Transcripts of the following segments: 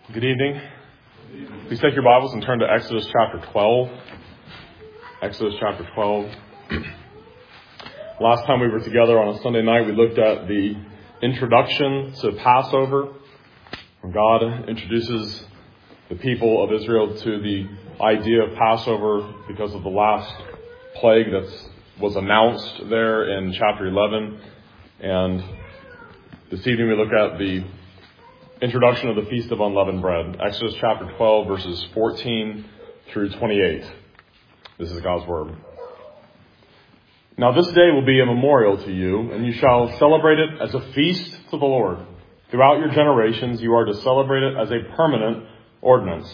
Good evening. Please take your Bibles and turn to Exodus chapter 12. Exodus chapter 12. Last time we were together on a Sunday night, we looked at the introduction to Passover. God introduces the people of Israel to the idea of Passover because of the last plague that was announced there in chapter 11. And this evening we look at the introduction of the Feast of Unleavened Bread, Exodus chapter 12, verses 14 through 28. This is God's Word. Now this day will be a memorial to you, and you shall celebrate it as a feast to the Lord. Throughout your generations you are to celebrate it as a permanent ordinance.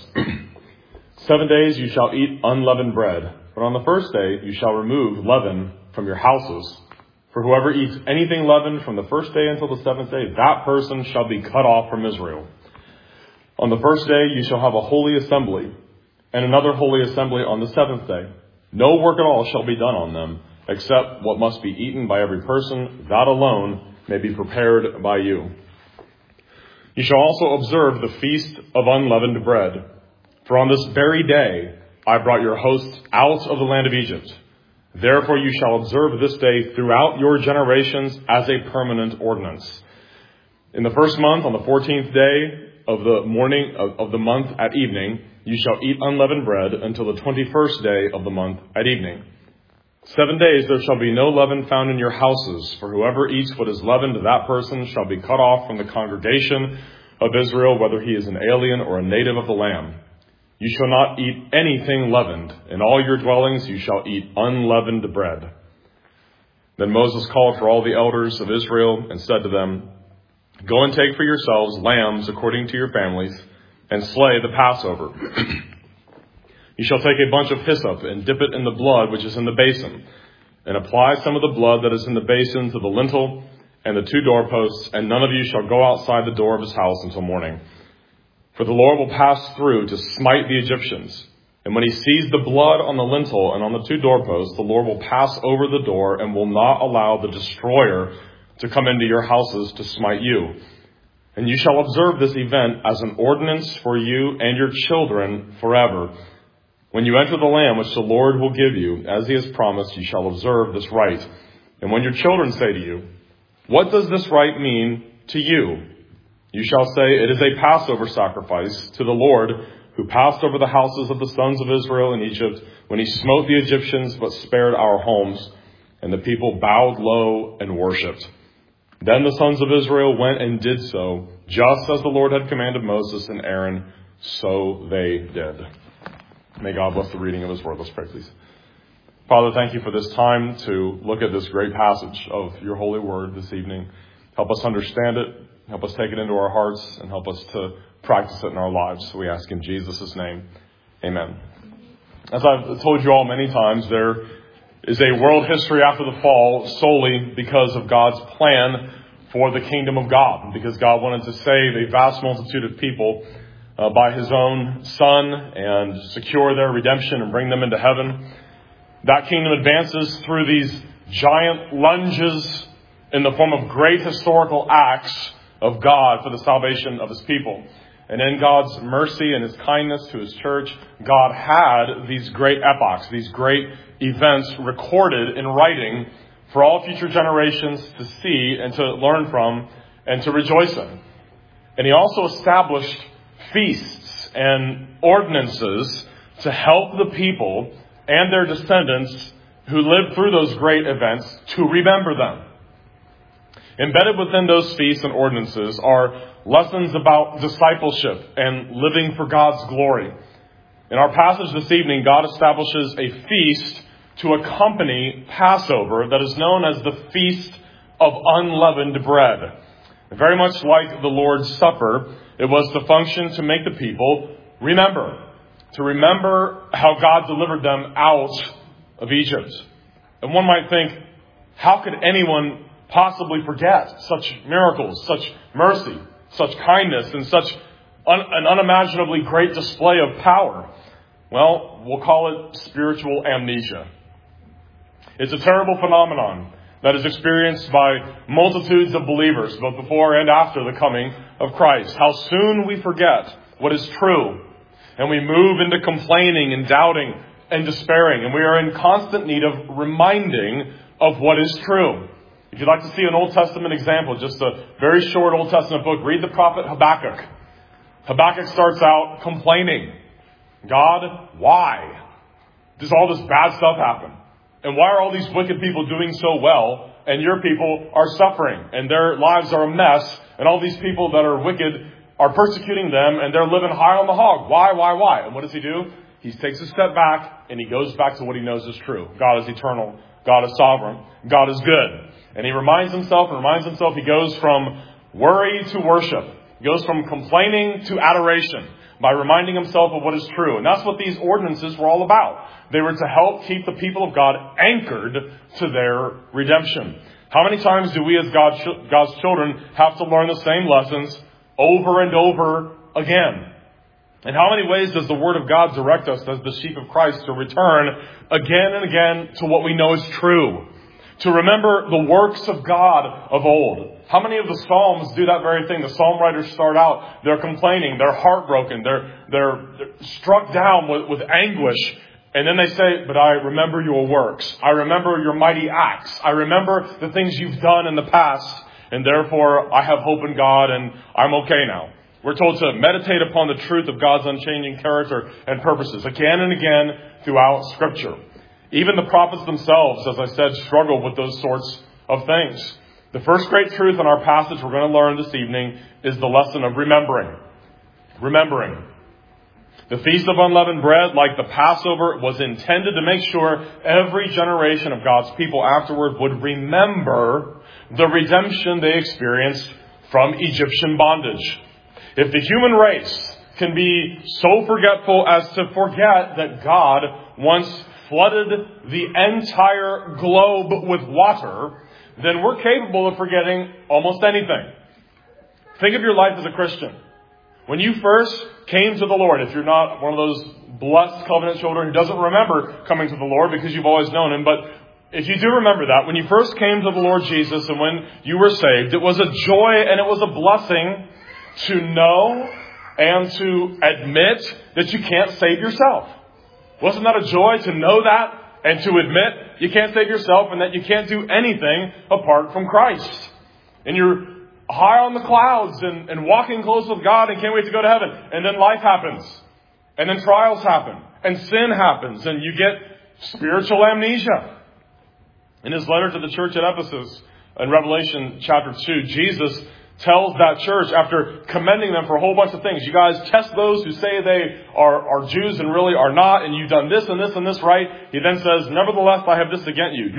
7 days you shall eat unleavened bread, but on the first day you shall remove leaven from your houses. For whoever eats anything leavened from the first day until the seventh day, that person shall be cut off from Israel. On the first day you shall have a holy assembly, and another holy assembly on the seventh day. No work at all shall be done on them, except what must be eaten by every person. That alone may be prepared by you. You shall also observe the feast of unleavened bread. For on this very day I brought your hosts out of the land of Egypt. Therefore you shall observe this day throughout your generations as a permanent ordinance. In the first month, on the 14th day of the morning of the month at evening, you shall eat unleavened bread until the 21st day of the month at evening. 7 days there shall be no leaven found in your houses, for whoever eats what is leavened, that person shall be cut off from the congregation of Israel, whether he is an alien or a native of the land. You shall not eat anything leavened. In all your dwellings you shall eat unleavened bread. Then Moses called for all the elders of Israel and said to them, Go and take for yourselves lambs according to your families, and slay the Passover. You shall take a bunch of hyssop and dip it in the blood which is in the basin, and apply some of the blood that is in the basin to the lintel and the two doorposts, and none of you shall go outside the door of his house until morning. For the Lord will pass through to smite the Egyptians. And when he sees the blood on the lintel and on the two doorposts, the Lord will pass over the door and will not allow the destroyer to come into your houses to smite you. And you shall observe this event as an ordinance for you and your children forever. When you enter the land which the Lord will give you, as he has promised, you shall observe this rite. And when your children say to you, What does this rite mean to you? You shall say, It is a Passover sacrifice to the Lord, who passed over the houses of the sons of Israel in Egypt when he smote the Egyptians but spared our homes. And the people bowed low and worshipped. Then the sons of Israel went and did so, just as the Lord had commanded Moses and Aaron, so they did. May God bless the reading of his word. Let's pray, please. Father, thank you for this time to look at this great passage of your holy word this evening. Help us understand it. Help us take it into our hearts and help us to practice it in our lives. So we ask in Jesus' name, amen. As I've told you all many times, there is a world history after the fall solely because of God's plan for the kingdom of God. Because God wanted to save a vast multitude of people by his own Son and secure their redemption and bring them into heaven. That kingdom advances through these giant lunges in the form of great historical acts of God for the salvation of his people. And in God's mercy and his kindness to his church, God had these great epochs, these great events recorded in writing for all future generations to see and to learn from and to rejoice in. And he also established feasts and ordinances to help the people and their descendants who lived through those great events to remember them. Embedded within those feasts and ordinances are lessons about discipleship and living for God's glory. In our passage this evening, God establishes a feast to accompany Passover that is known as the Feast of Unleavened Bread. Very much like the Lord's Supper, it was to function to make the people remember. To remember how God delivered them out of Egypt. And one might think, how could anyone possibly forget such miracles, such mercy, such kindness, and such an unimaginably great display of power? Well, we'll call it spiritual amnesia. It's a terrible phenomenon that is experienced by multitudes of believers, both before and after the coming of Christ. How soon we forget what is true. And we move into complaining and doubting and despairing. And we are in constant need of reminding of what is true. If you'd like to see an Old Testament example, just a very short Old Testament book, read the prophet Habakkuk. Habakkuk starts out complaining. God, why does all this bad stuff happen? And why are all these wicked people doing so well and your people are suffering and their lives are a mess and all these people that are wicked are persecuting them and they're living high on the hog? Why? And what does he do? He takes a step back and he goes back to what he knows is true. God is eternal. God is sovereign. God is good. And he reminds himself, he goes from worry to worship. He goes from complaining to adoration by reminding himself of what is true. And that's what these ordinances were all about. They were to help keep the people of God anchored to their redemption. How many times do we as God's children have to learn the same lessons over and over again? And how many ways does the Word of God direct us as the sheep of Christ to return again and again to what we know is true? To remember the works of God of old. How many of the Psalms do that very thing? The Psalm writers start out, they're complaining, they're heartbroken, they're struck down with anguish. And then they say, but I remember your works. I remember your mighty acts. I remember the things you've done in the past. And therefore, I have hope in God and I'm okay now. We're told to meditate upon the truth of God's unchanging character and purposes again and again throughout Scripture. Even the prophets themselves, as I said, struggle with those sorts of things. The first great truth in our passage we're going to learn this evening is the lesson of remembering. Remembering. The Feast of Unleavened Bread, like the Passover, was intended to make sure every generation of God's people afterward would remember the redemption they experienced from Egyptian bondage. If the human race can be so forgetful as to forget that God once flooded the entire globe with water, then we're capable of forgetting almost anything. Think of your life as a Christian. When you first came to the Lord, if you're not one of those blessed covenant children who doesn't remember coming to the Lord because you've always known Him, but if you do remember that, when you first came to the Lord Jesus and when you were saved, it was a joy and it was a blessing to know and to admit that you can't save yourself. Wasn't that a joy to know that and to admit you can't save yourself and that you can't do anything apart from Christ? And you're high on the clouds and walking close with God and can't wait to go to heaven. And then life happens. And then trials happen. And sin happens. And you get spiritual amnesia. In his letter to the church at Ephesus, in Revelation chapter 2, Jesus tells that church, after commending them for a whole bunch of things, you guys test those who say they are Jews and really are not, and you've done this and this and this right. He then says, nevertheless, I have this against you.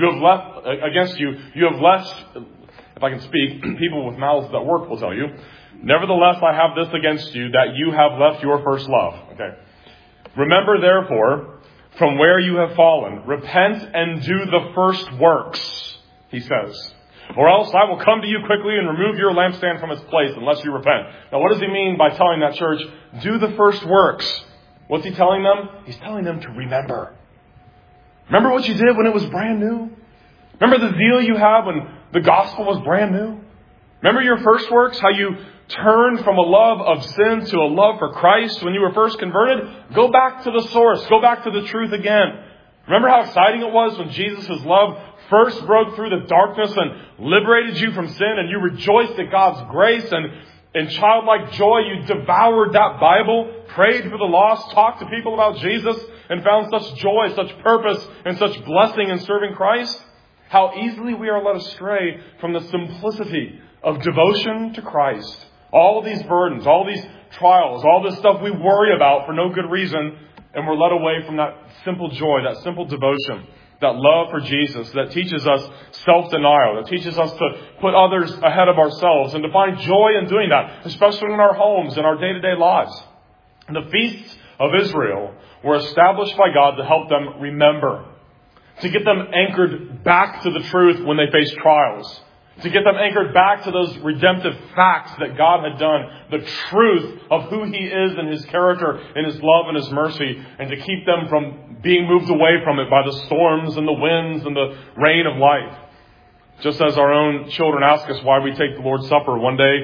You have left, if I can speak, people with mouths that work will tell you, nevertheless, I have this against you, that you have left your first love. Okay. Remember, therefore, from where you have fallen, repent and do the first works, he says. Or else I will come to you quickly and remove your lampstand from its place unless you repent. Now, what does he mean by telling that church, do the first works? What's he telling them? He's telling them to remember. Remember what you did when it was brand new? Remember the zeal you had when the gospel was brand new? Remember your first works? How you turned from a love of sin to a love for Christ when you were first converted? Go back to the source. Go back to the truth again. Remember how exciting it was when Jesus' love first broke through the darkness and liberated you from sin, and you rejoiced at God's grace, and in childlike joy you devoured that Bible, prayed for the lost, talked to people about Jesus, and found such joy, such purpose, and such blessing in serving Christ? How easily we are led astray from the simplicity of devotion to Christ. All of these burdens, all these trials, all this stuff we worry about for no good reason, and we're led away from that simple joy, that simple devotion, that love for Jesus that teaches us self-denial, that teaches us to put others ahead of ourselves and to find joy in doing that, especially in our homes and our day-to-day lives. And the feasts of Israel were established by God to help them remember, to get them anchored back to the truth when they face trials, to get them anchored back to those redemptive facts that God had done, the truth of who He is and His character and His love and His mercy, and to keep them from being moved away from it by the storms and the winds and the rain of life. Just as our own children ask us why we take the Lord's Supper, one day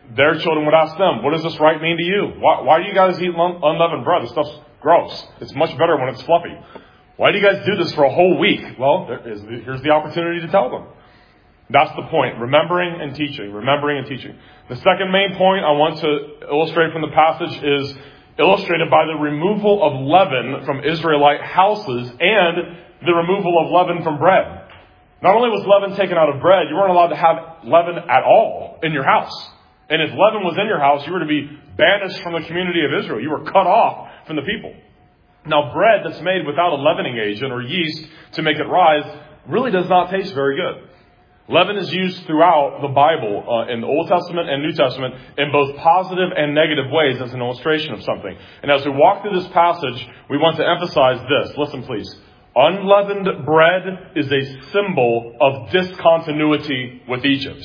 their children would ask them, what does this rite mean to you? Why do you guys eat unleavened bread? This stuff's gross. It's much better when it's fluffy. Why do you guys do this for a whole week? Well, here's the opportunity to tell them. That's the point. Remembering and teaching. Remembering and teaching. The second main point I want to illustrate from the passage is illustrated by the removal of leaven from Israelite houses and the removal of leaven from bread. Not only was leaven taken out of bread, you weren't allowed to have leaven at all in your house. And if leaven was in your house, you were to be banished from the community of Israel. You were cut off from the people. Now, bread that's made without a leavening agent or yeast to make it rise really does not taste very good. Leaven is used throughout the Bible, in the Old Testament and New Testament, in both positive and negative ways as an illustration of something. And as we walk through this passage, we want to emphasize this. Listen, please. Unleavened bread is a symbol of discontinuity with Egypt.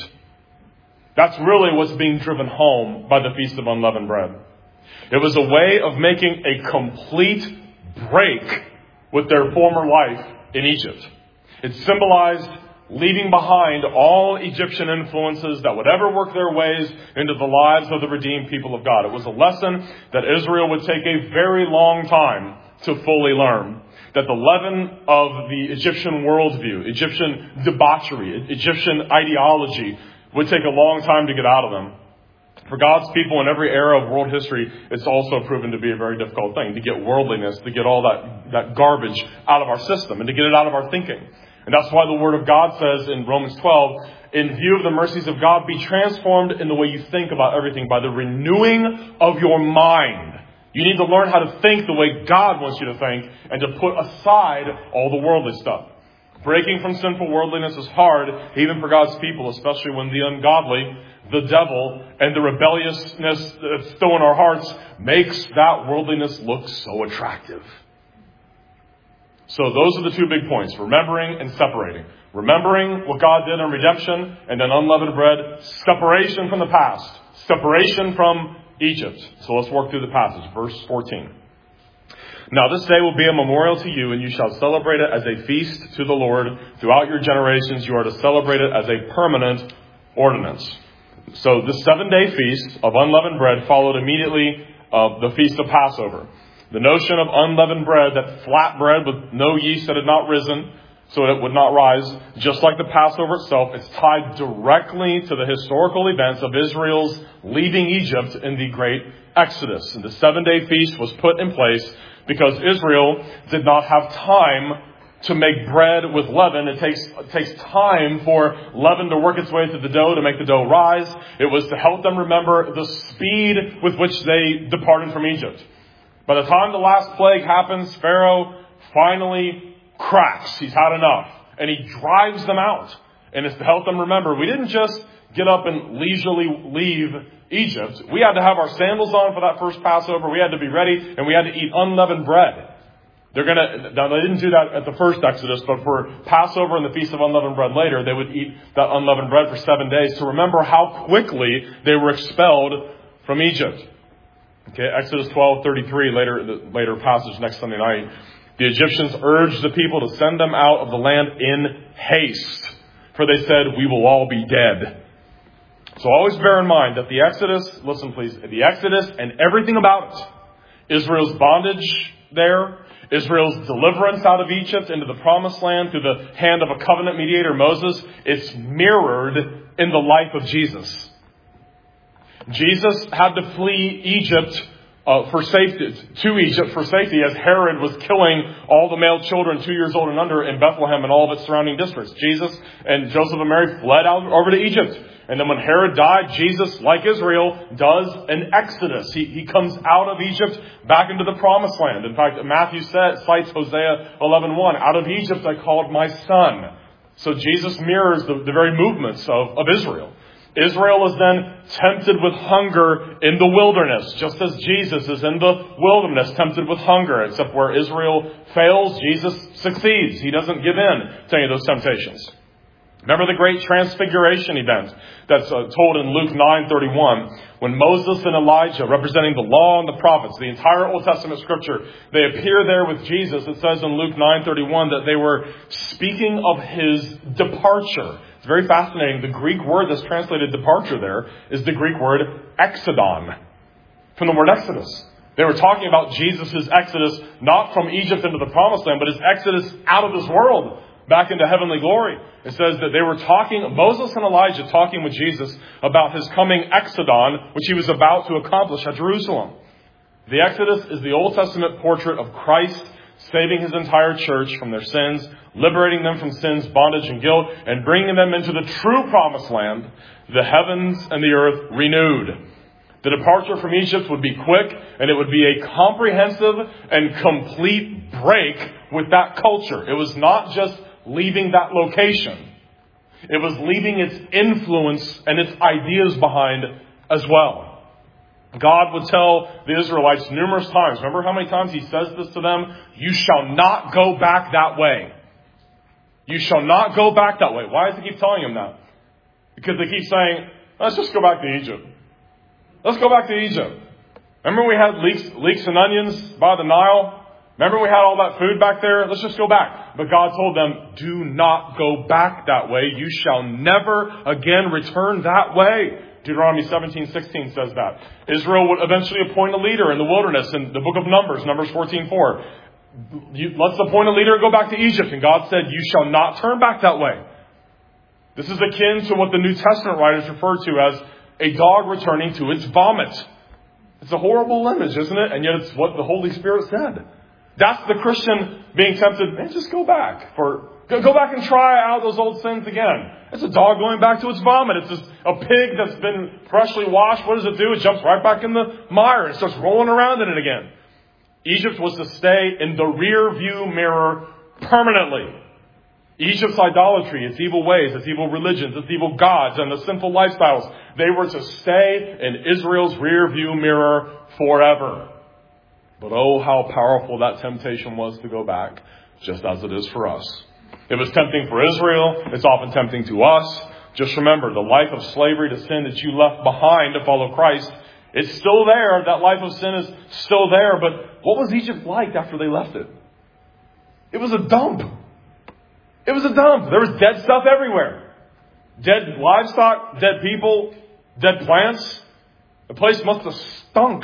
That's really what's being driven home by the Feast of Unleavened Bread. It was a way of making a complete break with their former life in Egypt. It symbolized leaving behind all Egyptian influences that would ever work their ways into the lives of the redeemed people of God. It was a lesson that Israel would take a very long time to fully learn. That the leaven of the Egyptian worldview, Egyptian debauchery, Egyptian ideology would take a long time to get out of them. For God's people in every era of world history, it's also proven to be a very difficult thing to get worldliness, to get all that garbage out of our system and to get it out of our thinking. And that's why the Word of God says in Romans 12, in view of the mercies of God, be transformed in the way you think about everything by the renewing of your mind. You need to learn how to think the way God wants you to think and to put aside all the worldly stuff. Breaking from sinful worldliness is hard, even for God's people, especially when the ungodly, the devil, and the rebelliousness that's still in our hearts makes that worldliness look so attractive. So those are the two big points, remembering and separating. Remembering what God did in redemption, and then unleavened bread, separation from the past, separation from Egypt. So let's work through the passage. Verse 14. Now this day will be a memorial to you, and you shall celebrate it as a feast to the Lord. Throughout your generations, you are to celebrate it as a permanent ordinance. So the 7-day feast of unleavened bread followed immediately the feast of Passover. The notion of unleavened bread, that flat bread with no yeast that had not risen, so it would not rise, just like the Passover itself, it's tied directly to the historical events of Israel's leaving Egypt in the great Exodus. And the 7-day feast was put in place because Israel did not have time to make bread with leaven. It takes time for leaven to work its way through the dough to make the dough rise. It was to help them remember the speed with which they departed from Egypt. By the time the last plague happens, Pharaoh finally cracks. He's had enough. And he drives them out. And it's to help them remember, we didn't just get up and leisurely leave Egypt. We had to have our sandals on for that first Passover. We had to be ready, and we had to eat unleavened bread. Now, they didn't do that at the first Exodus, but for Passover and the Feast of Unleavened Bread later, they would eat that unleavened bread for 7 days to remember how quickly they were expelled from Egypt. Okay, Exodus 12:33, later passage next Sunday night. The Egyptians urged the people to send them out of the land in haste, for they said, we will all be dead. So always bear in mind that the Exodus, listen please, the Exodus and everything about it, Israel's bondage there, Israel's deliverance out of Egypt into the promised land through the hand of a covenant mediator, Moses, it's mirrored in the life of Jesus. Jesus had to flee Egypt to Egypt for safety as Herod was killing all the male children 2 years old and under in Bethlehem and all of its surrounding districts. Jesus and Joseph and Mary fled out over to Egypt. And then when Herod died, Jesus, like Israel, does an exodus. He comes out of Egypt back into the promised land. In fact, Matthew cites Hosea 11:1, out of Egypt I called my son. So Jesus mirrors the very movements of Israel. Israel is then tempted with hunger in the wilderness, just as Jesus is in the wilderness tempted with hunger, except where Israel fails, Jesus succeeds. He doesn't give in to any of those temptations. Remember the great transfiguration event that's told in Luke 9:31, when Moses and Elijah, representing the law and the prophets, the entire Old Testament scripture, they appear there with Jesus. It says in Luke 9:31 that they were speaking of his departure, It's very fascinating. The Greek word that's translated departure there is the Greek word exodon, from the word Exodus. They were talking about Jesus' exodus, not from Egypt into the promised land, but his exodus out of this world, back into heavenly glory. It says that they were talking, Moses and Elijah talking with Jesus about his coming exodon, which he was about to accomplish at Jerusalem. The Exodus is the Old Testament portrait of Christ saving his entire church from their sins, liberating them from sin's bondage and guilt, and bringing them into the true promised land, the heavens and the earth renewed. The departure from Egypt would be quick, and it would be a comprehensive and complete break with that culture. It was not just leaving that location. It was leaving its influence and its ideas behind as well. God would tell the Israelites numerous times. Remember how many times he says this to them? You shall not go back that way. You shall not go back that way. Why does he keep telling them that? Because they keep saying, let's just go back to Egypt. Let's go back to Egypt. Remember we had leeks and onions by the Nile? Remember we had all that food back there? Let's just go back. But God told them, do not go back that way. You shall never again return that way. Deuteronomy 17:16 says that. Israel would eventually appoint a leader in the wilderness in the book of Numbers, Numbers 14:4. Let's appoint a leader and go back to Egypt. And God said, you shall not turn back that way. This is akin to what the New Testament writers refer to as a dog returning to its vomit. It's a horrible image, isn't it? And yet it's what the Holy Spirit said. That's the Christian being tempted, man, just go back. Go back and try out those old sins again. It's a dog going back to its vomit. It's just a pig that's been freshly washed. What does it do? It jumps right back in the mire and starts rolling around in it again. Egypt was to stay in the rear view mirror permanently. Egypt's idolatry, its evil ways, its evil religions, its evil gods, and the sinful lifestyles, they were to stay in Israel's rear view mirror forever. But oh, how powerful that temptation was to go back, just as it is for us. It was tempting for Israel. It's often tempting to us. Just remember, the life of slavery to sin that you left behind to follow Christ, it's still there. That life of sin is still there. But what was Egypt like after they left it? It was a dump. It was a dump. There was dead stuff everywhere. Dead livestock, dead people, dead plants. The place must have stunk.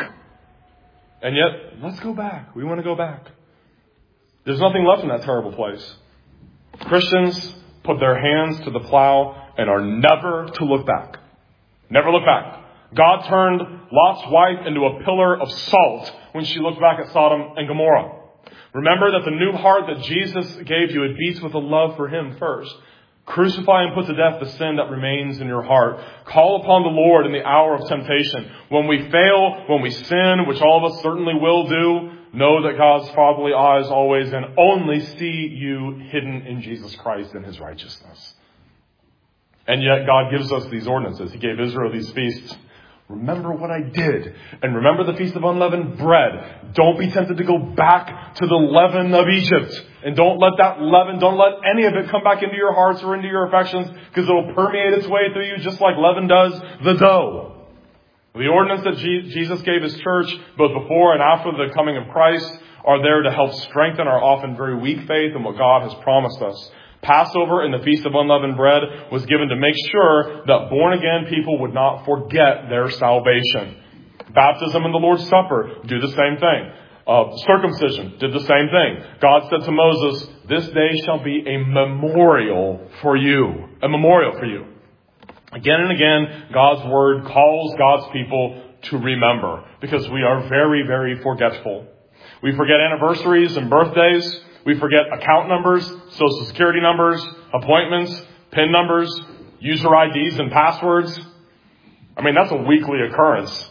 And yet, let's go back. We want to go back. There's nothing left in that terrible place. Christians put their hands to the plow and are never to look back. Never look back. God turned Lot's wife into a pillar of salt when she looked back at Sodom and Gomorrah. Remember that the new heart that Jesus gave you, it beats with a love for him first. Crucify and put to death the sin that remains in your heart. Call upon the Lord in the hour of temptation. When we fail, when we sin, which all of us certainly will do, know that God's fatherly eyes always and only see you hidden in Jesus Christ and his righteousness. And yet God gives us these ordinances. He gave Israel these feasts. Remember what I did. And remember the Feast of Unleavened Bread. Don't be tempted to go back to the leaven of Egypt. And don't let that leaven, don't let any of it come back into your hearts or into your affections, because it'll permeate its way through you just like leaven does the dough. The ordinance that Jesus gave his church, both before and after the coming of Christ, are there to help strengthen our often very weak faith in what God has promised us. Passover and the Feast of Unleavened Bread was given to make sure that born-again people would not forget their salvation. Baptism and the Lord's Supper do the same thing. Circumcision did the same thing. God said to Moses, this day shall be a memorial for you. A memorial for you. Again and again, God's Word calls God's people to remember, because we are very, very forgetful. We forget anniversaries and birthdays. We forget account numbers, social security numbers, appointments, PIN numbers, user IDs and passwords. I mean, that's a weekly occurrence.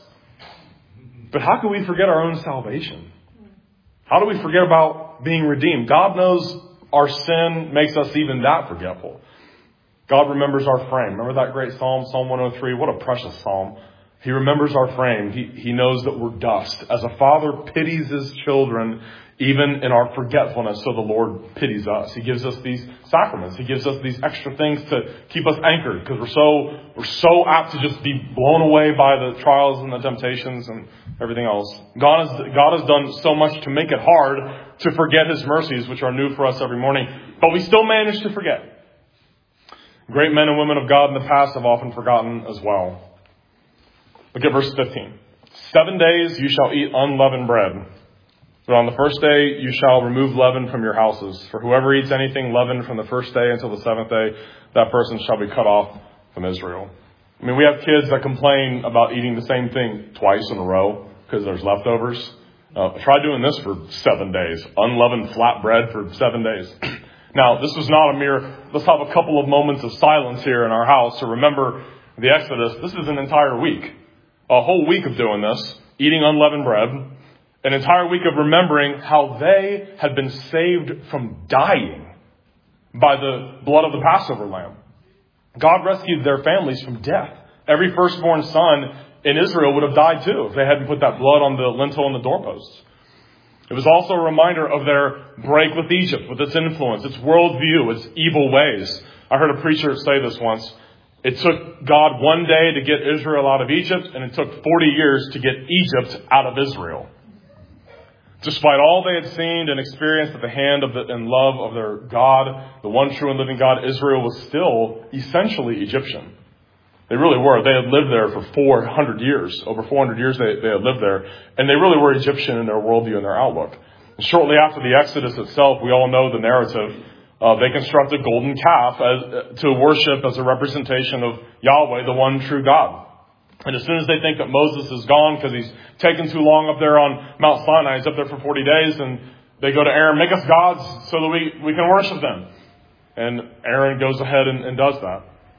But how can we forget our own salvation? How do we forget about being redeemed? God knows our sin makes us even that forgetful. God remembers our frame. Remember that great psalm, Psalm 103? What a precious psalm. He remembers our frame. He knows that we're dust. As a father pities his children, even in our forgetfulness, so the Lord pities us. He gives us these sacraments. He gives us these extra things to keep us anchored, because we're so apt to just be blown away by the trials and the temptations and everything else. God has done so much to make it hard to forget his mercies, which are new for us every morning, but we still manage to forget. Great men and women of God in the past have often forgotten as well. Look at verse 15. 7 days you shall eat unleavened bread. But on the first day you shall remove leaven from your houses. For whoever eats anything leavened from the first day until the seventh day, that person shall be cut off from Israel. I mean, we have kids that complain about eating the same thing twice in a row because there's leftovers. Try doing this for 7 days. Unleavened flat bread for 7 days. Now, this is not a mere, let's have a couple of moments of silence here in our house to remember the Exodus. This is an entire week. A whole week of doing this, eating unleavened bread. An entire week of remembering how they had been saved from dying by the blood of the Passover lamb. God rescued their families from death. Every firstborn son in Israel would have died too if they hadn't put that blood on the lintel and the doorposts. It was also a reminder of their break with Egypt, with its influence, its worldview, its evil ways. I heard a preacher say this once. It took God 1 day to get Israel out of Egypt, and it took 40 years to get Egypt out of Israel. Despite all they had seen and experienced at the hand of and love of their God, the one true and living God, Israel was still essentially Egyptian. They really were. They had lived there for 400 years. Over 400 years they had lived there. And they really were Egyptian in their worldview and their outlook. And shortly after the Exodus itself, we all know the narrative. They construct a golden calf to worship as a representation of Yahweh, the one true God. And as soon as they think that Moses is gone because he's taken too long up there on Mount Sinai, he's up there for 40 days, and they go to Aaron, make us gods so that we can worship them. And Aaron goes ahead and does that.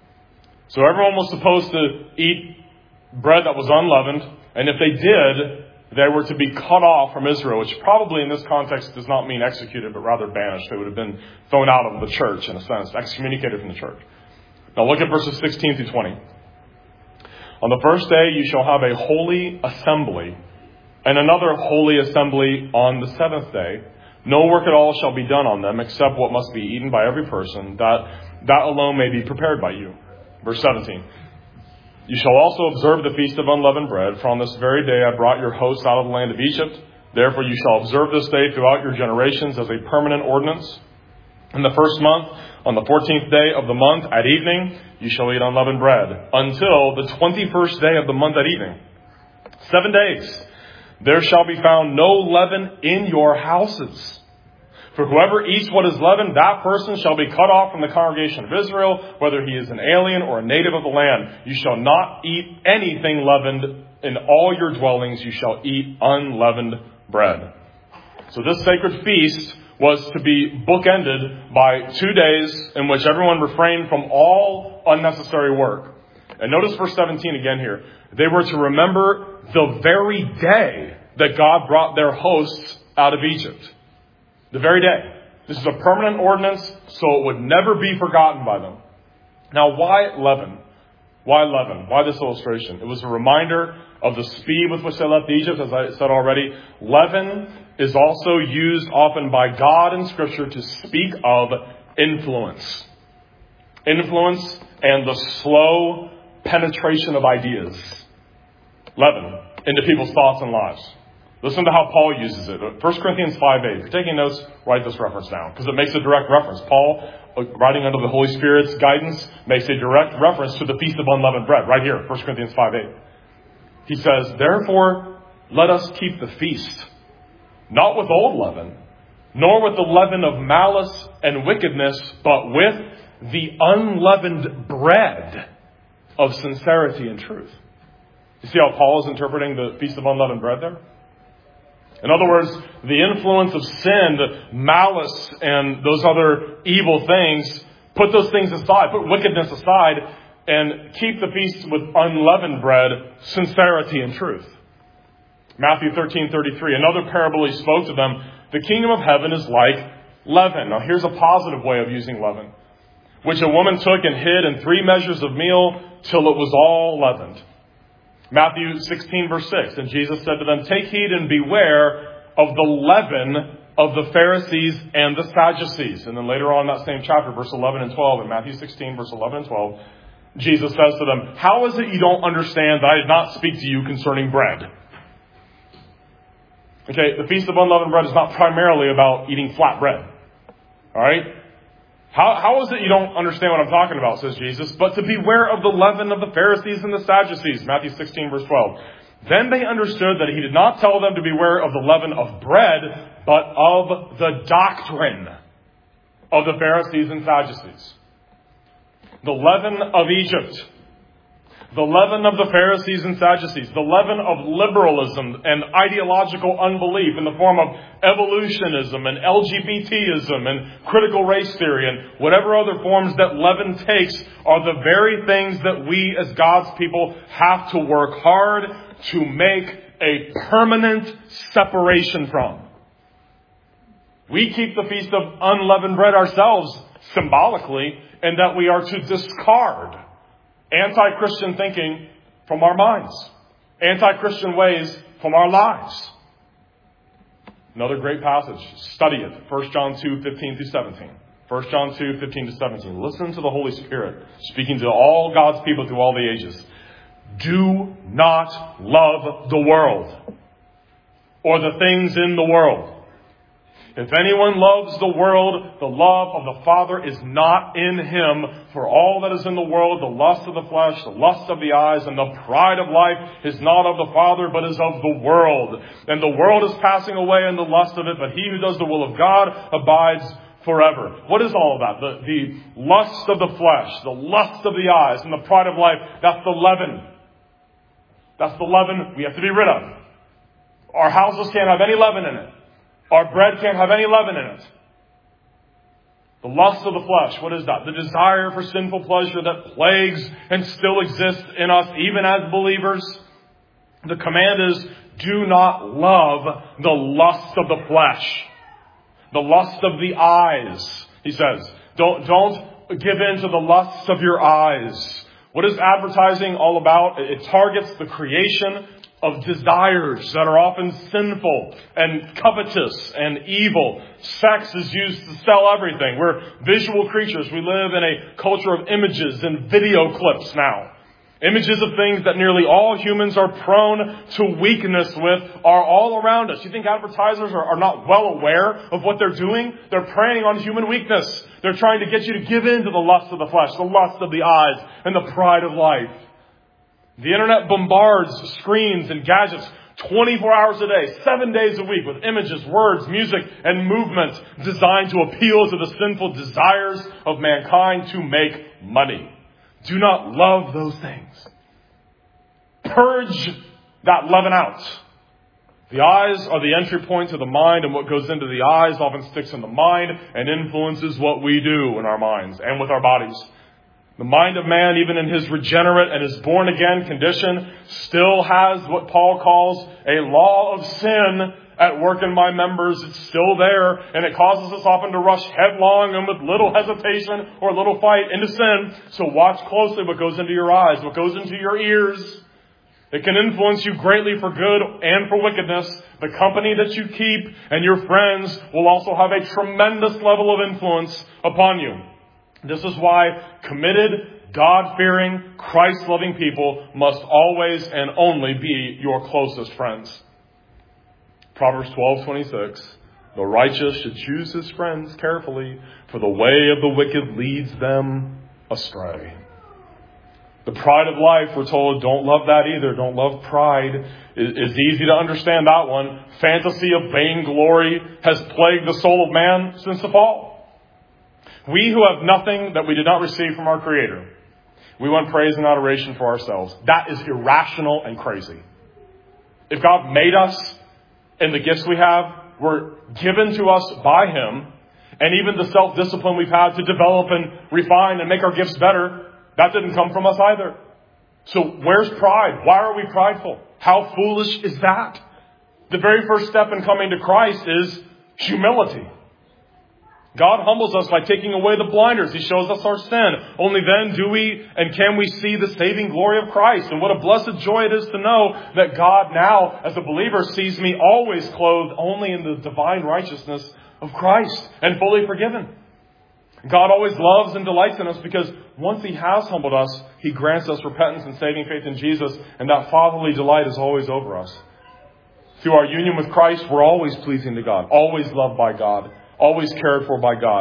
So everyone was supposed to eat bread that was unleavened, and if they did, they were to be cut off from Israel, which probably in this context does not mean executed, but rather banished. They would have been thrown out of the church, in a sense, excommunicated from the church. Now look at verses 16 through 20. On the first day you shall have a holy assembly, and another holy assembly on the seventh day. No work at all shall be done on them, except what must be eaten by every person, that alone may be prepared by you. Verse 17. You shall also observe the feast of unleavened bread, for on this very day I brought your hosts out of the land of Egypt. Therefore you shall observe this day throughout your generations as a permanent ordinance. In the first month, on the 14th day of the month at evening, you shall eat unleavened bread until the 21st day of the month at evening. 7 days. There shall be found no leaven in your houses. For whoever eats what is leavened, that person shall be cut off from the congregation of Israel, whether he is an alien or a native of the land. You shall not eat anything leavened. In all your dwellings you shall eat unleavened bread. So this sacred feast was to be bookended by 2 days in which everyone refrained from all unnecessary work. And notice verse 17 again here. They were to remember the very day that God brought their hosts out of Egypt. The very day. This is a permanent ordinance, so it would never be forgotten by them. Now, why leaven? Why leaven? Why this illustration? It was a reminder of the speed with which they left Egypt, as I said already. Leaven is also used often by God in Scripture to speak of influence. Influence and the slow penetration of ideas. Leaven into people's thoughts and lives. Listen to how Paul uses it. 1 Corinthians 5:8. If you're taking notes, write this reference down, because it makes a direct reference. Paul, writing under the Holy Spirit's guidance, makes a direct reference to the Feast of Unleavened Bread, right here, 1 Corinthians 5:8. He says, therefore, let us keep the feast, not with old leaven, nor with the leaven of malice and wickedness, but with the unleavened bread of sincerity and truth. You see how Paul is interpreting the Feast of Unleavened Bread there? In other words, the influence of sin, the malice, and those other evil things, put those things aside, put wickedness aside, and keep the feast with unleavened bread, sincerity and truth. Matthew 13:33, another parable he spoke to them, the kingdom of heaven is like leaven. Now here's a positive way of using leaven, which a woman took and hid in 3 measures of meal till it was all leavened. Matthew 16, verse 6. And Jesus said to them, take heed and beware of the leaven of the Pharisees and the Sadducees. And then later on in that same chapter, verse 11 and 12, in Matthew 16, verse 11 and 12, Jesus says to them, how is it you don't understand that I did not speak to you concerning bread? Okay, the Feast of Unleavened Bread is not primarily about eating flat bread. All right? How is it you don't understand what I'm talking about, says Jesus? But to beware of the leaven of the Pharisees and the Sadducees, Matthew 16, verse 12. Then they understood that he did not tell them to beware of the leaven of bread, but of the doctrine of the Pharisees and Sadducees. The leaven of Egypt. The leaven of the Pharisees and Sadducees. The leaven of liberalism and ideological unbelief in the form of evolutionism and LGBTism and critical race theory and whatever other forms that leaven takes are the very things that we as God's people have to work hard to make a permanent separation from. We keep the Feast of Unleavened Bread ourselves symbolically, in that we are to discard anti-Christian thinking from our minds, anti-Christian ways from our lives. Another great passage. Study it. 1 John 2, 15 through 17. 1 John 2, 15 to 17. Listen to the Holy Spirit speaking to all God's people through all the ages. Do not love the world or the things in the world. If anyone loves the world, the love of the Father is not in him. For all that is in the world, the lust of the flesh, the lust of the eyes, and the pride of life is not of the Father, but is of the world. And the world is passing away in the lust of it, but he who does the will of God abides forever. What is all of that? The lust of the flesh, the lust of the eyes, and the pride of life, that's the leaven. That's the leaven we have to be rid of. Our houses can't have any leaven in it. Our bread can't have any leaven in it. The lust of the flesh, what is that? The desire for sinful pleasure that plagues and still exists in us, even as believers. The command is, do not love the lust of the flesh. The lust of the eyes, he says. Don't give in to the lusts of your eyes. What is advertising all about? It targets the creation of desires that are often sinful and covetous and evil. Sex is used to sell everything. We're visual creatures. We live in a culture of images and video clips now. Images of things that nearly all humans are prone to weakness with are all around us. You think advertisers are not well aware of what they're doing? They're preying on human weakness. They're trying to get you to give in to the lust of the flesh, the lust of the eyes, and the pride of life. The internet bombards screens and gadgets 24 hours a day, 7 days a week with images, words, music, and movement designed to appeal to the sinful desires of mankind to make money. Do not love those things. Purge that leaven out. The eyes are the entry point to the mind, and what goes into the eyes often sticks in the mind and influences what we do in our minds and with our bodies. The mind of man, even in his regenerate and his born-again condition, still has what Paul calls a law of sin at work in my members. It's still there, and it causes us often to rush headlong and with little hesitation or little fight into sin. So watch closely what goes into your eyes, what goes into your ears. It can influence you greatly for good and for wickedness. The company that you keep and your friends will also have a tremendous level of influence upon you. This is why committed, God-fearing, Christ-loving people must always and only be your closest friends. Proverbs 12:26. The righteous should choose his friends carefully, for the way of the wicked leads them astray. The pride of life, we're told, don't love that either. Don't love pride. It's easy to understand that one. Fantasy of vainglory has plagued the soul of man since the fall. We who have nothing that we did not receive from our Creator, we want praise and adoration for ourselves. That is irrational and crazy. If God made us and the gifts we have were given to us by Him, and even the self-discipline we've had to develop and refine and make our gifts better, that didn't come from us either. So where's pride? Why are we prideful? How foolish is that? The very first step in coming to Christ is humility. God humbles us by taking away the blinders. He shows us our sin. Only then do we and can we see the saving glory of Christ. And what a blessed joy it is to know that God now, as a believer, sees me always clothed only in the divine righteousness of Christ and fully forgiven. God always loves and delights in us because once He has humbled us, He grants us repentance and saving faith in Jesus. And that fatherly delight is always over us. Through our union with Christ, we're always pleasing to God, always loved by God, always cared for by God.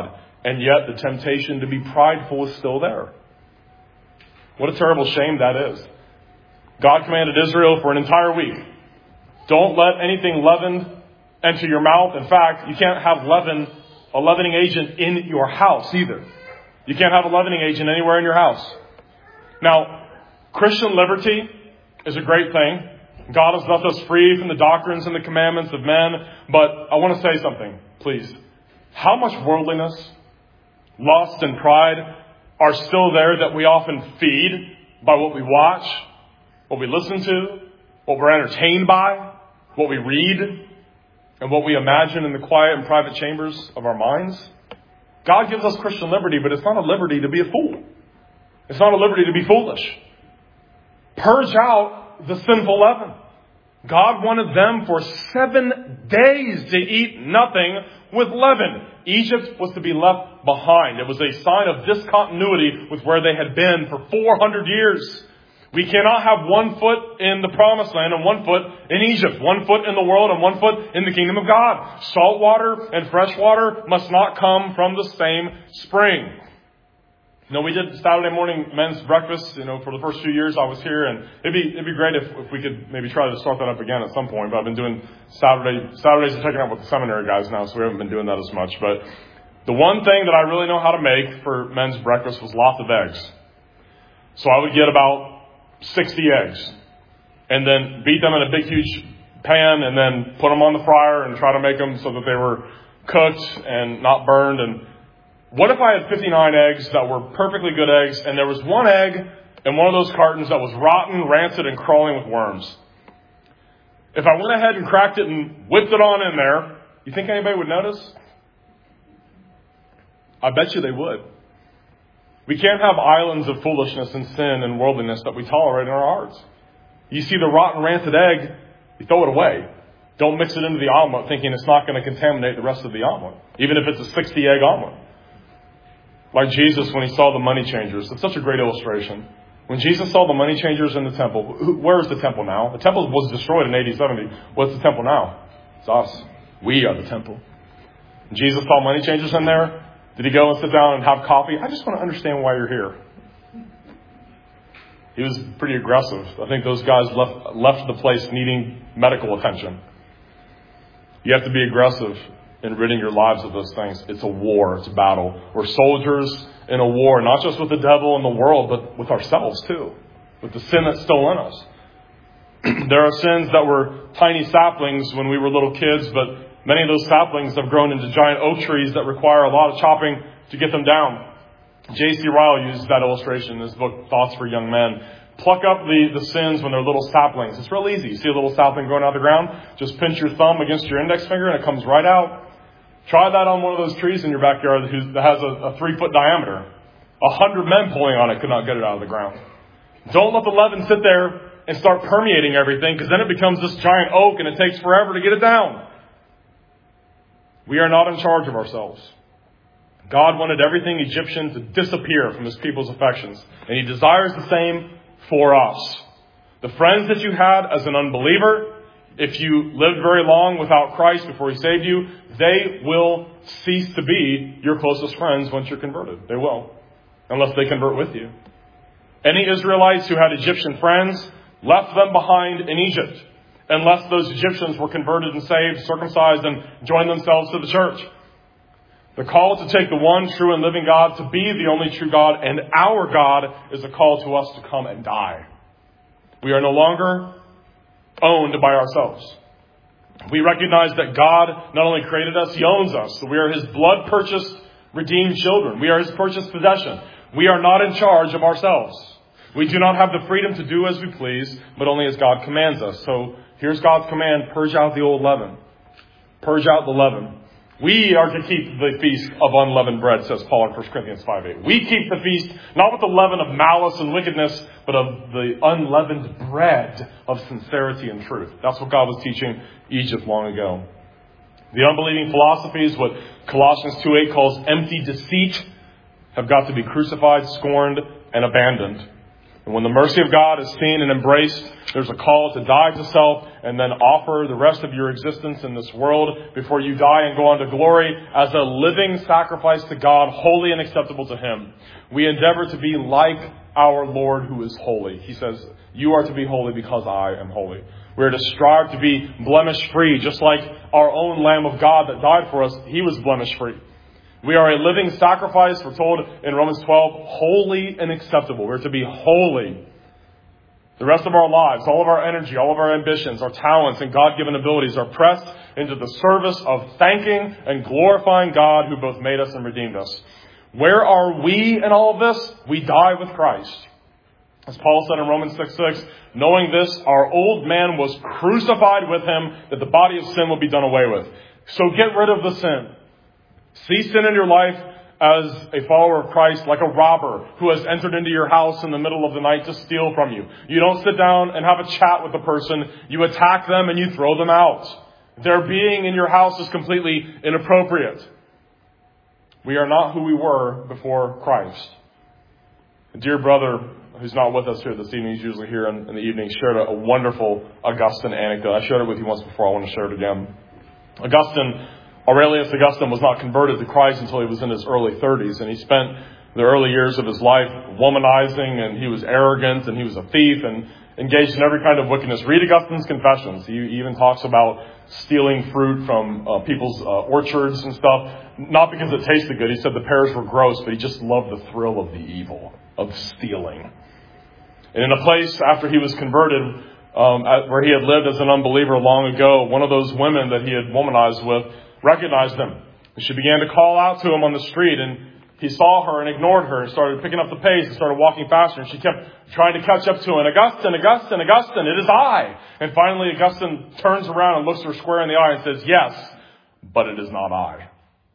And yet the temptation to be prideful is still there. What a terrible shame that is. God commanded Israel for an entire week, don't let anything leavened enter your mouth. In fact, you can't have a leavening agent in your house either. You can't have a leavening agent anywhere in your house. Now, Christian liberty is a great thing. God has left us free from the doctrines and the commandments of men. But I want to say something, please. How much worldliness, lust, and pride are still there that we often feed by what we watch, what we listen to, what we're entertained by, what we read, and what we imagine in the quiet and private chambers of our minds? God gives us Christian liberty, but it's not a liberty to be a fool. It's not a liberty to be foolish. Purge out the sinful leaven. God wanted them for 7 days to eat nothing with leaven. Egypt was to be left behind. It was a sign of discontinuity with where they had been for 400 years. We cannot have 1 foot in the promised land and 1 foot in Egypt. 1 foot in the world and 1 foot in the kingdom of God. Salt water and fresh water must not come from the same spring. We did Saturday morning men's breakfast, for the first few years I was here, and it'd be great if we could maybe try to start that up again at some point. But I've been doing Saturdays are taken up with the seminary guys now, so we haven't been doing that as much. But the one thing that I really know how to make for men's breakfast was lots of eggs. So I would get about 60 eggs and then beat them in a big, huge pan and then put them on the fryer and try to make them so that they were cooked and not burned. And what if I had 59 eggs that were perfectly good eggs and there was 1 egg in one of those cartons that was rotten, rancid, and crawling with worms? If I went ahead and cracked it and whipped it on in there, you think anybody would notice? I bet you they would. We can't have islands of foolishness and sin and worldliness that we tolerate in our hearts. You see the rotten, rancid egg, you throw it away. Don't mix it into the omelet thinking it's not going to contaminate the rest of the omelet, even if it's a 60-egg omelet. Like Jesus when he saw the money changers. It's such a great illustration. When Jesus saw the money changers in the temple, where is the temple now? The temple was destroyed in AD 70. What's the temple now? It's us. We are the temple. Jesus saw money changers in there. Did he go and sit down and have coffee? I just want to understand why you're here. He was pretty aggressive. I think those guys left the place needing medical attention. You have to be aggressive in ridding your lives of those things. It's a war. It's a battle. We're soldiers in a war, not just with the devil and the world, but with ourselves too, with the sin that's still in us. There are sins that were tiny saplings when we were little kids, but many of those saplings have grown into giant oak trees that require a lot of chopping to get them down. J.C. Ryle uses that illustration in his book, Thoughts for Young Men. Pluck up the sins when they're little saplings. It's real easy. You see a little sapling growing out of the ground? Just pinch your thumb against your index finger and it comes right out. Try that on one of those trees in your backyard that has a 3-foot diameter. 100 men pulling on it could not get it out of the ground. Don't let the leaven sit there and start permeating everything, because then it becomes this giant oak and it takes forever to get it down. We are not in charge of ourselves. God wanted everything Egyptian to disappear from his people's affections, and he desires the same for us. The friends that you had as an unbeliever, if you lived very long without Christ before he saved you, they will cease to be your closest friends once you're converted. They will, unless they convert with you. Any Israelites who had Egyptian friends left them behind in Egypt, unless those Egyptians were converted and saved, circumcised, and joined themselves to the church. The call to take the one true and living God, to be the only true God, and our God, is a call to us to come and die. We are no longer owned by ourselves. We recognize that God not only created us, he owns us. So we are his blood-purchased, redeemed children. We are his purchased possession. We are not in charge of ourselves. We do not have the freedom to do as we please, but only as God commands us. So here's God's command: purge out the old leaven. Purge out the leaven. We are to keep the feast of unleavened bread, says Paul in 1 Corinthians 5:8. We keep the feast not with the leaven of malice and wickedness, but of the unleavened bread of sincerity and truth. That's what God was teaching Egypt long ago. The unbelieving philosophies, what Colossians 2:8 calls empty deceit, have got to be crucified, scorned, and abandoned. And when the mercy of God is seen and embraced, there's a call to die to self and then offer the rest of your existence in this world before you die and go on to glory as a living sacrifice to God, holy and acceptable to Him. We endeavor to be like our Lord who is holy. He says, you are to be holy because I am holy. We are to strive to be blemish-free, just like our own Lamb of God that died for us. He was blemish-free. We are a living sacrifice, we're told in Romans 12, holy and acceptable. We're to be holy. The rest of our lives, all of our energy, all of our ambitions, our talents and God-given abilities are pressed into the service of thanking and glorifying God who both made us and redeemed us. Where are we in all of this? We die with Christ. As Paul said in Romans 6:6, knowing this, our old man was crucified with Him, that the body of sin will be done away with. So get rid of the sin. See sin in your life as a follower of Christ, like a robber who has entered into your house in the middle of the night to steal from you. You don't sit down and have a chat with the person. You attack them and you throw them out. Their being in your house is completely inappropriate. We are not who we were before Christ. A dear brother who's not with us here this evening, he's usually here in the evening, shared a wonderful Augustine anecdote. I shared it with you once before. I want to share it again. Aurelius Augustine was not converted to Christ until he was in his early 30s, and he spent the early years of his life womanizing, and he was arrogant, and he was a thief, and engaged in every kind of wickedness. Read Augustine's Confessions. He even talks about stealing fruit from people's orchards and stuff, not because it tasted good. He said the pears were gross, but he just loved the thrill of the evil, of stealing. And in a place after he was converted, where he had lived as an unbeliever long ago, one of those women that he had womanized with recognized him. And she began to call out to him on the street, and he saw her and ignored her and started picking up the pace and started walking faster. And she kept trying to catch up to him. Augustine, Augustine, Augustine, it is I. And finally Augustine turns around and looks her square in the eye and says, yes, but it is not I.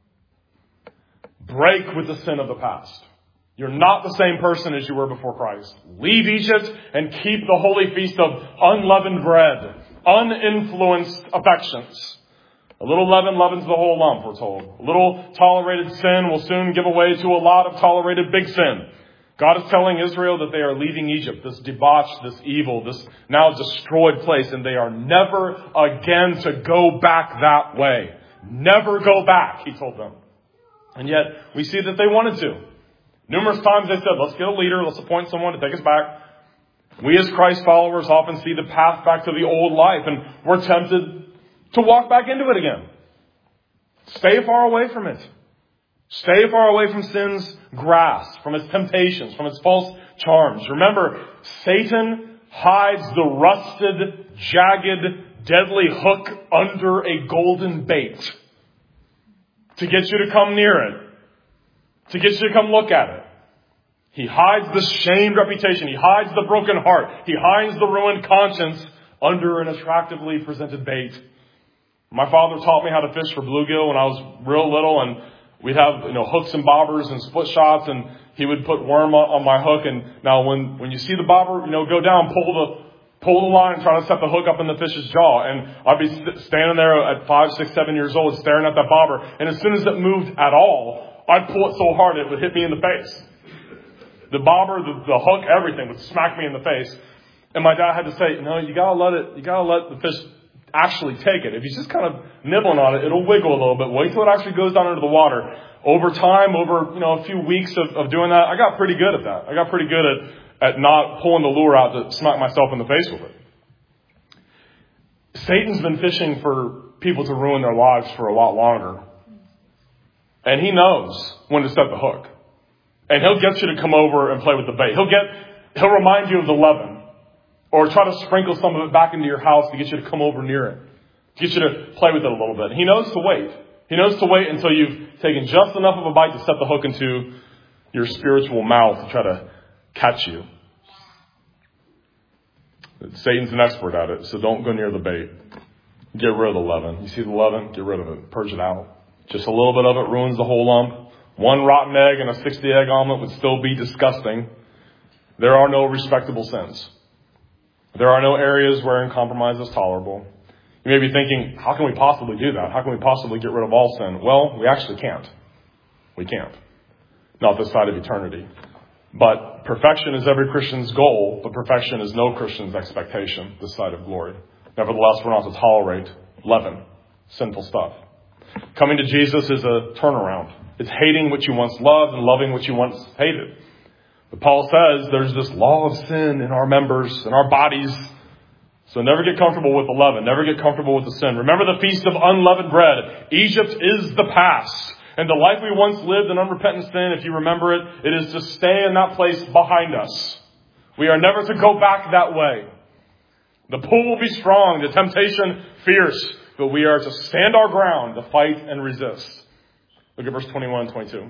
Break with the sin of the past. You're not the same person as you were before Christ. Leave Egypt and keep the holy feast of unleavened bread, uninfluenced affections. A little leaven leavens the whole lump, we're told. A little tolerated sin will soon give way to a lot of tolerated big sin. God is telling Israel that they are leaving Egypt, this debauched, this evil, this now destroyed place, and they are never again to go back that way. Never go back, He told them. And yet, we see that they wanted to. Numerous times they said, let's get a leader, let's appoint someone to take us back. We as Christ followers often see the path back to the old life, and we're tempted to walk back into it again. Stay far away from it. Stay far away from sin's grasp, from its temptations, from its false charms. Remember, Satan hides the rusted, jagged, deadly hook under a golden bait to get you to come near it, to get you to come look at it. He hides the shamed reputation. He hides the broken heart. He hides the ruined conscience under an attractively presented bait. My father taught me how to fish for bluegill when I was real little, and we'd have, hooks and bobbers and split shots, and he would put worm on my hook. And now when you see the bobber, go down, pull the line, and try to set the hook up in the fish's jaw. And I'd be standing there at 5, 6, 7 years old, staring at that bobber. And as soon as it moved at all, I'd pull it so hard it would hit me in the face. The bobber, the hook, everything would smack me in the face. And my dad had to say, no, you gotta let the fish actually take it. If he's just kind of nibbling on it, it'll wiggle a little bit. Wait till it actually goes down into the water. Over time, a few weeks of doing that, I got pretty good at that. I got pretty good at not pulling the lure out to smack myself in the face with it. Satan's been fishing for people to ruin their lives for a lot longer. And he knows when to set the hook. And he'll get you to come over and play with the bait. He'll remind you of the leaven. Or try to sprinkle some of it back into your house to get you to come over near it. To get you to play with it a little bit. He knows to wait. He knows to wait until you've taken just enough of a bite to set the hook into your spiritual mouth to try to catch you. Satan's an expert at it, so don't go near the bait. Get rid of the leaven. You see the leaven? Get rid of it. Purge it out. Just a little bit of it ruins the whole lump. One rotten egg and a 60-egg omelet would still be disgusting. There are no respectable sins. There are no areas wherein compromise is tolerable. You may be thinking, how can we possibly do that? How can we possibly get rid of all sin? Well, we actually can't. We can't. Not this side of eternity. But perfection is every Christian's goal, but perfection is no Christian's expectation this side of glory. Nevertheless, we're not to tolerate leaven, sinful stuff. Coming to Jesus is a turnaround. It's hating what you once loved and loving what you once hated. But Paul says there's this law of sin in our members, in our bodies. So never get comfortable with the leaven. Never get comfortable with the sin. Remember the feast of unleavened bread. Egypt is the past. And the life we once lived in unrepentant sin, if you remember it, it is to stay in that place behind us. We are never to go back that way. The pull will be strong, the temptation fierce, but we are to stand our ground, to fight and resist. Look at verse 21 and 22.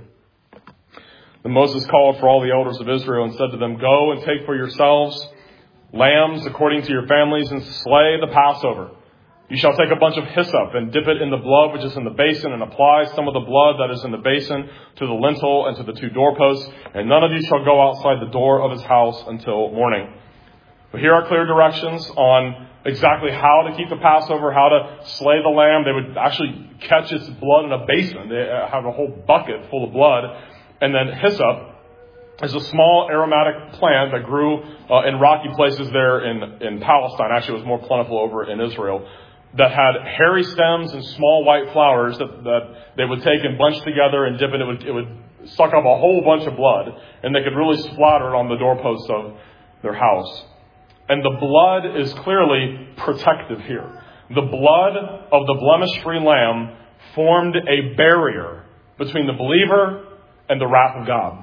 Then Moses called for all the elders of Israel and said to them, "Go and take for yourselves lambs according to your families and slay the Passover. You shall take a bunch of hyssop and dip it in the blood which is in the basin and apply some of the blood that is in the basin to the lintel and to the 2 doorposts. And none of you shall go outside the door of his house until morning." But here are clear directions on exactly how to keep the Passover, how to slay the lamb. They would actually catch its blood in a basin. They have a whole bucket full of blood. And then hyssop is a small aromatic plant that grew in rocky places there in Palestine. Actually, it was more plentiful over in Israel. That had hairy stems and small white flowers that they would take and bunch together and dip it. It would suck up a whole bunch of blood. And they could really splatter it on the doorposts of their house. And the blood is clearly protective here. The blood of the blemish-free lamb formed a barrier between the believer and the wrath of God.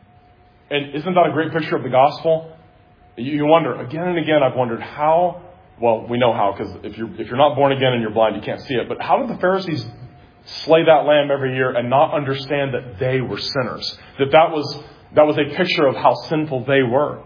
And isn't that a great picture of the gospel? You wonder, again and again, I've wondered how, well, we know how, because if you're not born again and you're blind, you can't see it. But how did the Pharisees slay that lamb every year and not understand that they were sinners? That was a picture of how sinful they were.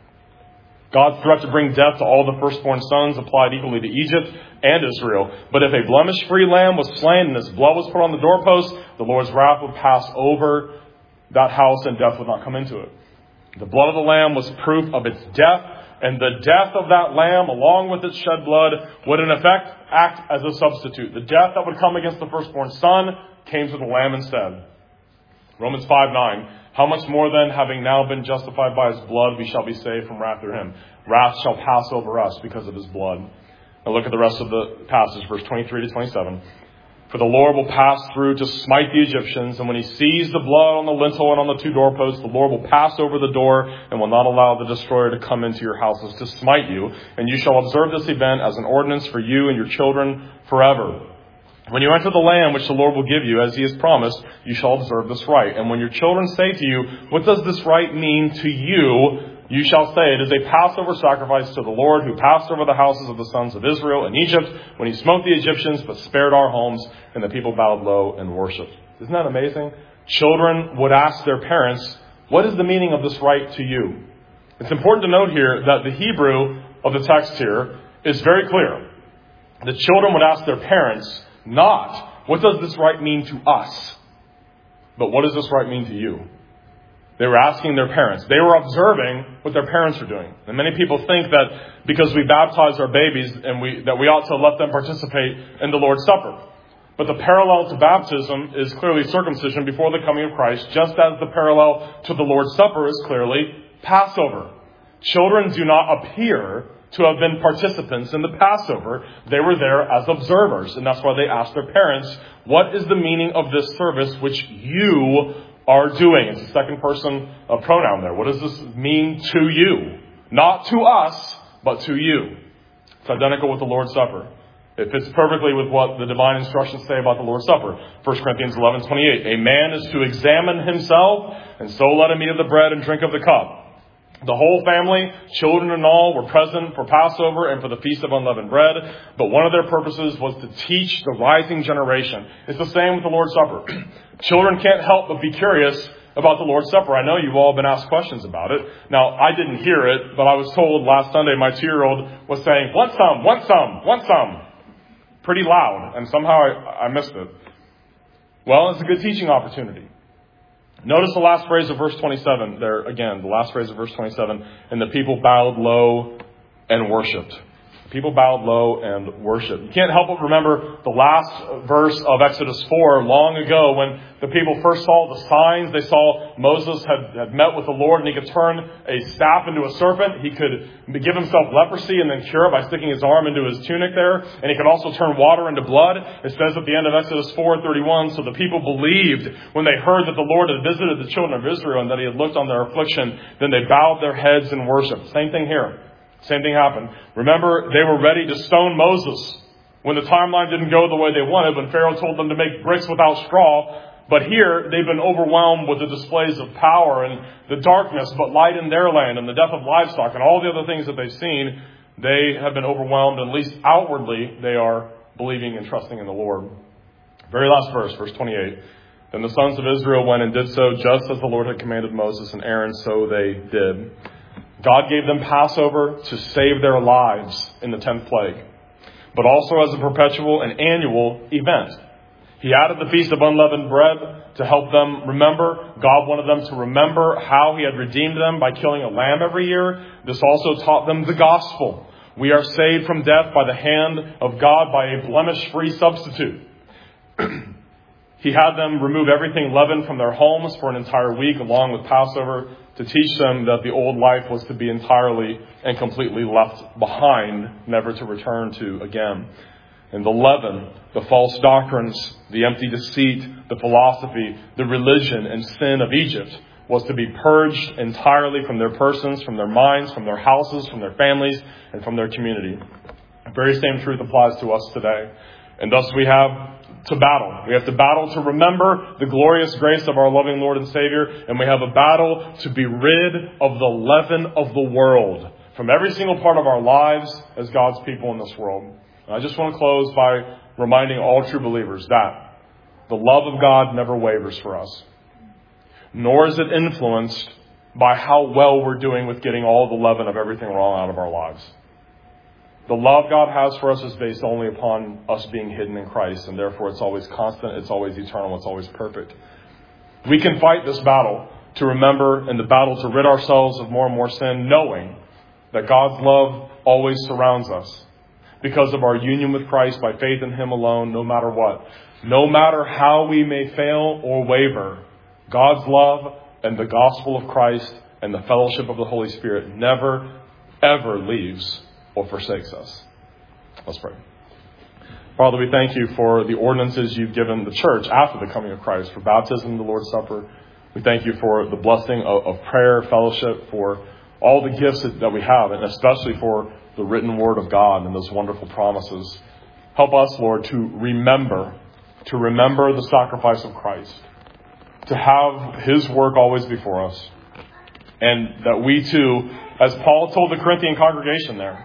God's threat to bring death to all the firstborn sons applied equally to Egypt and Israel. But if a blemish-free lamb was slain and its blood was put on the doorpost, the Lord's wrath would pass over that house and death would not come into it. The blood of the lamb was proof of its death, and the death of that lamb, along with its shed blood, would in effect act as a substitute. The death that would come against the firstborn son came to the lamb instead. Romans 5:9. How much more then, having now been justified by his blood, we shall be saved from wrath through him. Wrath shall pass over us because of his blood. Now look at the rest of the passage, verse 23 to 27. For the Lord will pass through to smite the Egyptians, and when he sees the blood on the lintel and on the 2 doorposts, the Lord will pass over the door and will not allow the destroyer to come into your houses to smite you. And you shall observe this event as an ordinance for you and your children forever. When you enter the land which the Lord will give you, as he has promised, you shall observe this rite. And when your children say to you, what does this rite mean to you? You shall say, it is a Passover sacrifice to the Lord who passed over the houses of the sons of Israel in Egypt when he smote the Egyptians but spared our homes, and the people bowed low and worshipped. Isn't that amazing? Children would ask their parents, what is the meaning of this rite to you? It's important to note here that the Hebrew of the text here is very clear. The children would ask their parents, not, what does this rite mean to us? But what does this rite mean to you? They were asking their parents. They were observing what their parents were doing. And many people think that because we baptize our babies that we ought to let them participate in the Lord's Supper. But the parallel to baptism is clearly circumcision before the coming of Christ, just as the parallel to the Lord's Supper is clearly Passover. Children do not appear to have been participants in the Passover. They were there as observers. And that's why they asked their parents, what is the meaning of this service which you are doing? It's a second person pronoun there. What does this mean to you? Not to us, but to you. It's identical with the Lord's Supper. It fits perfectly with what the divine instructions say about the Lord's Supper. 1 Corinthians 11:28. A man is to examine himself, and so let him eat of the bread and drink of the cup. The whole family, children and all, were present for Passover and for the Feast of Unleavened Bread. But one of their purposes was to teach the rising generation. It's the same with the Lord's Supper. Children can't help but be curious about the Lord's Supper. I know you've all been asked questions about it. Now, I didn't hear it, but I was told last Sunday my 2-year-old was saying, want some, want some, want some. Pretty loud, and somehow I missed it. Well, it's a good teaching opportunity. Notice the last phrase of verse 27 there again. The last phrase of verse 27. And the people bowed low and worshipped. People bowed low and worshiped. You can't help but remember the last verse of Exodus 4 long ago when the people first saw the signs. They saw Moses had met with the Lord, and he could turn a staff into a serpent. He could give himself leprosy and then cure it by sticking his arm into his tunic there. And he could also turn water into blood. It says at the end of Exodus 4:31, so the people believed when they heard that the Lord had visited the children of Israel and that he had looked on their affliction. Then they bowed their heads and worshiped. Same thing here. Same thing happened. Remember, they were ready to stone Moses when the timeline didn't go the way they wanted, when Pharaoh told them to make bricks without straw. But here, they've been overwhelmed with the displays of power and the darkness, but light in their land, and the death of livestock, and all the other things that they've seen. They have been overwhelmed, at least outwardly, they are believing and trusting in the Lord. Very last verse, verse 28. Then the sons of Israel went and did so just as the Lord had commanded Moses and Aaron, so they did. God gave them Passover to save their lives in the 10th plague, but also as a perpetual and annual event. He added the Feast of Unleavened Bread to help them remember. God wanted them to remember how he had redeemed them by killing a lamb every year. This also taught them the gospel. We are saved from death by the hand of God by a blemish-free substitute. He had them remove everything leavened from their homes for an entire week along with Passover to teach them that the old life was to be entirely and completely left behind, never to return to again. And the leaven, the false doctrines, the empty deceit, the philosophy, the religion and sin of Egypt was to be purged entirely from their persons, from their minds, from their houses, from their families, and from their community. The very same truth applies to us today. And thus we have to battle. We have to battle to remember the glorious grace of our loving Lord and Savior. And we have a battle to be rid of the leaven of the world from every single part of our lives as God's people in this world. And I just want to close by reminding all true believers that the love of God never wavers for us, nor is it influenced by how well we're doing with getting all the leaven of everything wrong out of our lives. The love God has for us is based only upon us being hidden in Christ, and therefore it's always constant, it's always eternal, it's always perfect. We can fight this battle to remember and the battle to rid ourselves of more and more sin, knowing that God's love always surrounds us because of our union with Christ by faith in him alone, no matter what. No matter how we may fail or waver, God's love and the gospel of Christ and the fellowship of the Holy Spirit never, ever leaves or forsakes us. Let's pray. Father, we thank you for the ordinances you've given the church after the coming of Christ, for baptism, the Lord's Supper. We thank you for the blessing of prayer, fellowship, for all the gifts that we have, and especially for the written word of God and those wonderful promises. Help us, Lord, to remember the sacrifice of Christ, to have his work always before us, and that we too, as Paul told the Corinthian congregation there,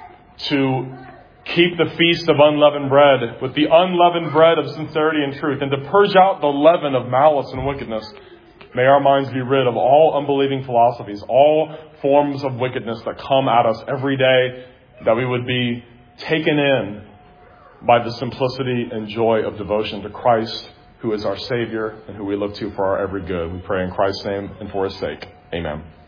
to keep the feast of unleavened bread with the unleavened bread of sincerity and truth, and to purge out the leaven of malice and wickedness. May our minds be rid of all unbelieving philosophies, all forms of wickedness that come at us every day, that we would be taken in by the simplicity and joy of devotion to Christ, who is our Savior and who we look to for our every good. We pray in Christ's name and for his sake. Amen.